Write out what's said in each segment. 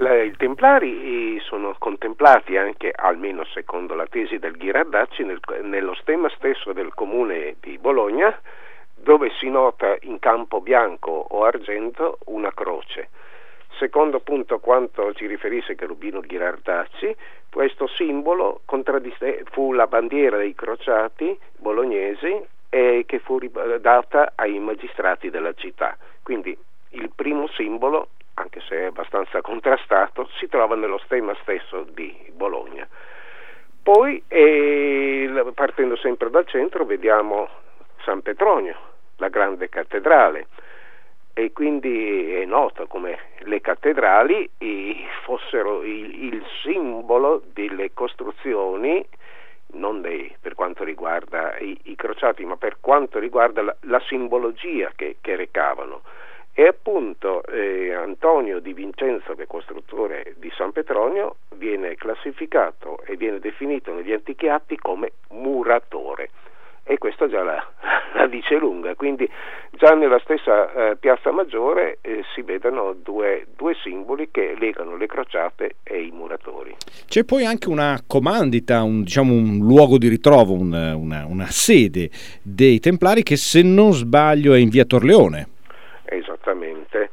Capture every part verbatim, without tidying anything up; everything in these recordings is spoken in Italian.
la, i Templari sono contemplati anche, almeno secondo la tesi del Ghirardacci, nel, nello stemma stesso del comune di Bologna, dove si nota in campo bianco o argento una croce. Secondo appunto quanto ci riferisse Cherubino Ghirardacci, questo simbolo contraddiste- fu la bandiera dei crociati bolognesi e che fu data ai magistrati della città. Quindi il primo simbolo, anche se è abbastanza contrastato, si trova nello stemma stesso di Bologna. Poi, eh, partendo sempre dal centro, vediamo San Petronio, la grande cattedrale, e quindi è noto come le cattedrali fossero il, il simbolo delle costruzioni, non dei, per quanto riguarda i, i crociati, ma per quanto riguarda la, la simbologia che, che recavano. E appunto eh, Antonio di Vincenzo, che è costruttore di San Petronio, viene classificato e viene definito negli antichi atti come muratore. E questo già la, la dice lunga, quindi già nella stessa eh, piazza Maggiore eh, si vedono due, due simboli che legano le crociate e i muratori. C'è poi anche una comandita, un, diciamo un luogo di ritrovo, un, una, una sede dei Templari che, se non sbaglio, è in via Torleone. Esattamente,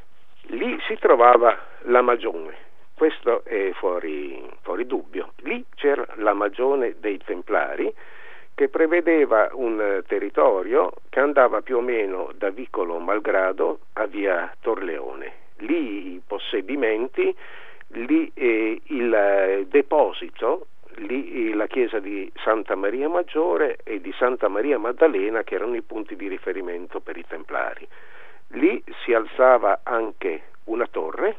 lì si trovava la Magione, questo è fuori, fuori dubbio. Lì c'era la Magione dei Templari, che prevedeva un territorio che andava più o meno da Vicolo Malgrado a via Torleone. Lì i possedimenti, lì eh, il deposito, lì la chiesa di Santa Maria Maggiore e di Santa Maria Maddalena, che erano i punti di riferimento per i Templari. Lì si alzava anche una torre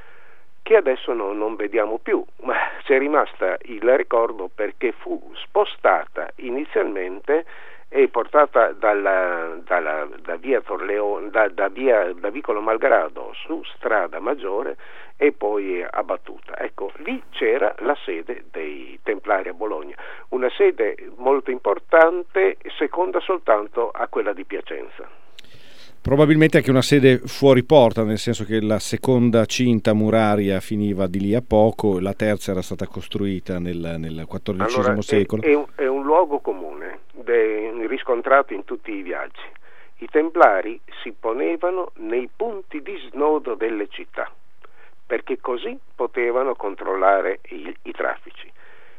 che adesso no, non vediamo più, ma c'è rimasta il ricordo perché fu spostata inizialmente e portata dalla, dalla, da via Torleone, da, da, via, da Vicolo Malgrado su Strada Maggiore e poi abbattuta. Ecco, lì c'era la sede dei Templari a Bologna, una sede molto importante, seconda soltanto a quella di Piacenza. Probabilmente anche una sede fuori porta, nel senso che la seconda cinta muraria finiva di lì a poco, la terza era stata costruita nel, nel quattordicesimo allora, secolo. È, è, un, è un luogo comune, de, riscontrato in tutti i viaggi. I Templari si ponevano nei punti di snodo delle città, perché così potevano controllare i, i traffici.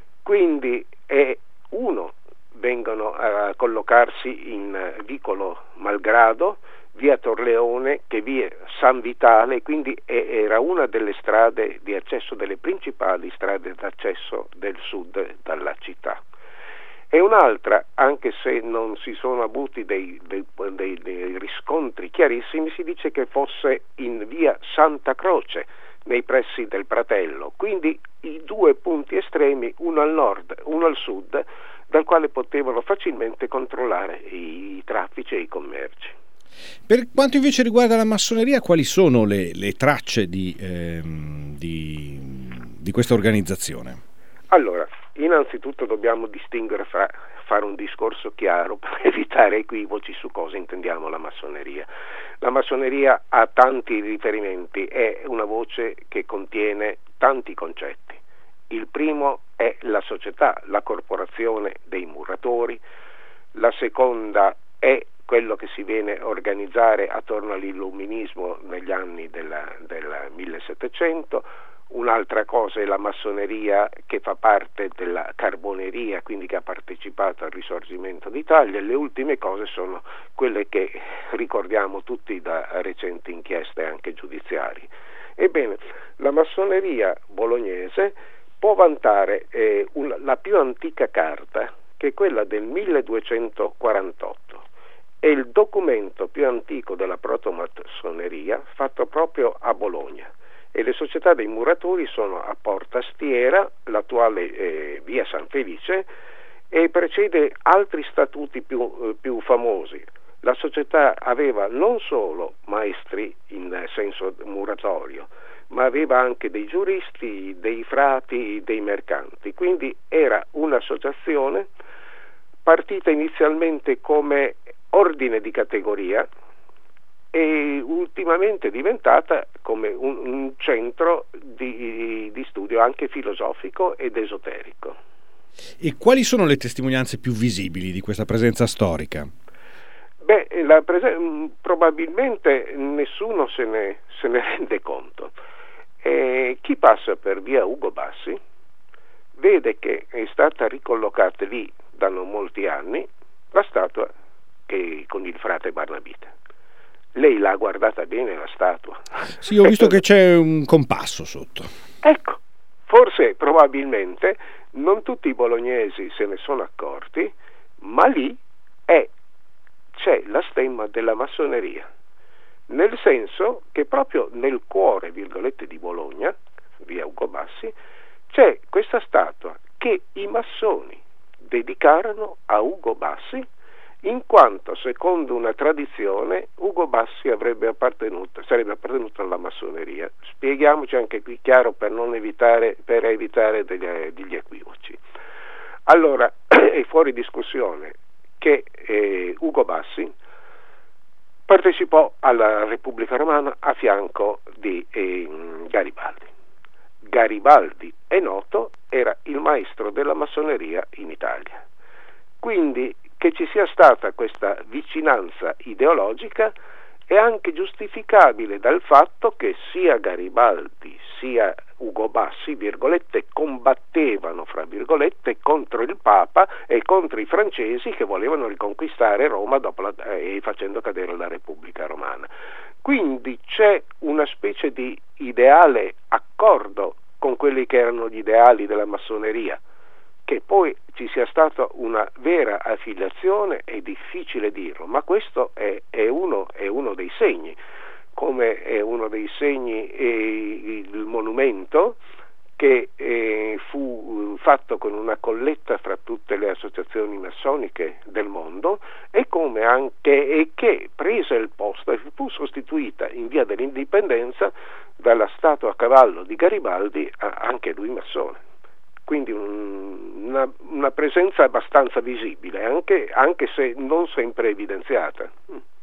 Quindi è uno, vengono a collocarsi in Vicolo Malgrado, via Torleone, che via San Vitale, quindi era una delle strade di accesso, delle principali strade d'accesso del sud dalla città. E un'altra, anche se non si sono avuti dei, dei, dei, dei riscontri chiarissimi, si dice che fosse in via Santa Croce, nei pressi del Pratello, quindi i due punti estremi, uno al nord, uno al sud, dal quale potevano facilmente controllare i traffici e i commerci. Per quanto invece riguarda la massoneria, quali sono le, le tracce di, ehm, di, di questa organizzazione? Allora, innanzitutto dobbiamo distinguere fra fare un discorso chiaro per evitare equivoci su cosa intendiamo la massoneria. La massoneria ha tanti riferimenti, è una voce che contiene tanti concetti. Il primo è la società, la corporazione dei muratori, la seconda è quello che si viene a organizzare attorno all'illuminismo negli anni del, del millesettecento, un'altra cosa è la massoneria che fa parte della carboneria, quindi che ha partecipato al risorgimento d'Italia, e le ultime cose sono quelle che ricordiamo tutti da recenti inchieste anche giudiziarie. Ebbene, la massoneria bolognese può vantare eh, un, la più antica carta, che è quella del milleduecentoquarantotto. È il documento più antico della protomassoneria fatto proprio a Bologna, e le società dei muratori sono a Porta Stiera, l'attuale eh, via San Felice, e precede altri statuti più, eh, più famosi. La società aveva non solo maestri in senso muratorio, ma aveva anche dei giuristi, dei frati, dei mercanti, quindi era un'associazione partita inizialmente come ordine di categoria, e ultimamente è diventata come un, un centro di, di studio anche filosofico ed esoterico. E quali sono le testimonianze più visibili di questa presenza storica? Beh, la presen- probabilmente nessuno se ne, se ne rende conto. E chi passa per via Ugo Bassi vede che è stata ricollocata lì da non molti anni la statua che, con il frate Barnabita. Lei l'ha guardata bene la statua? Sì, ho visto che c'è un compasso sotto. Ecco, forse probabilmente non tutti i bolognesi se ne sono accorti, ma lì è, c'è la stemma della massoneria, nel senso che proprio nel cuore, virgolette, di Bologna, via Ugo Bassi, c'è questa statua che i massoni dedicarono a Ugo Bassi, in quanto, secondo una tradizione, Ugo Bassi avrebbe appartenuto, sarebbe appartenuto alla massoneria. Spieghiamoci anche qui chiaro per non evitare, per evitare degli, degli equivoci. Allora, è fuori discussione che eh, Ugo Bassi partecipò alla Repubblica Romana a fianco di eh, Garibaldi. Garibaldi, è noto, era il maestro della massoneria in Italia. Quindi che ci sia stata questa vicinanza ideologica è anche giustificabile dal fatto che sia Garibaldi sia Ugo Bassi, virgolette, combattevano, fra virgolette, contro il Papa e contro i francesi che volevano riconquistare Roma dopo la, eh, facendo cadere la Repubblica Romana. Quindi c'è una specie di ideale accordo con quelli che erano gli ideali della massoneria. Che poi ci sia stata una vera affiliazione è difficile dirlo, ma questo è, è, uno, è uno dei segni, come è uno dei segni eh, il monumento che eh, fu fatto con una colletta fra tutte le associazioni massoniche del mondo e come anche e che prese il posto e fu sostituita in via dell'Indipendenza dalla statua a cavallo di Garibaldi, anche lui massone. Quindi un, una, una presenza abbastanza visibile, anche, anche se non sempre evidenziata.